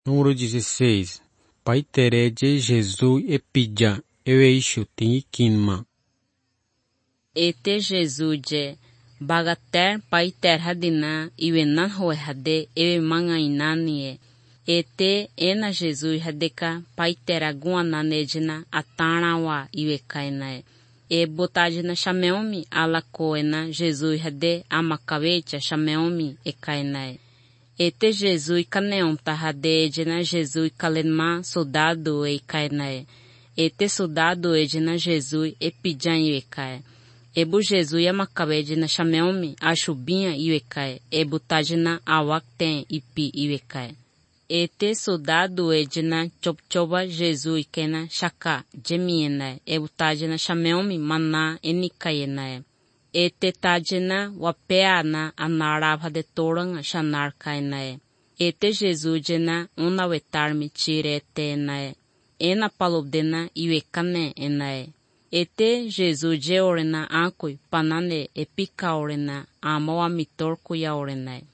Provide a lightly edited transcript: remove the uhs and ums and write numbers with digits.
Número 16. Paitereje Jesus e pija, eu eixo tinha. Ete Jesus bagater paiter hadina iwenan hoe hade ewe manga inanie. Ete ena Jesus hadeka paiter aguana nejina atanawa iwe kainae. E botadina chameomi ala koena Jesus hade amakavecha chameomi e kainae. Ete Jesus caneon tahade edina Jesus calenma soldado e kainae. Ete soldado edina Jesus e pijan iwe kae. Ebu Jesus amakabe na chameomi a chubinha iwekae. Ebu tajina awakten ipi iwekae. Ete soldado edina chopchoba Jesus kena chaka jemienae. Ebu tajina chameomi mana enikaenae. Ete tajina wapeana anarava de toranga chanar kaenae. Ete Jesus jena unawetarmi chiretenae. Ena palobdena iwekane enae. Ete Jesus je orena ankoi panane epika orena ama wa mitor kuya orena.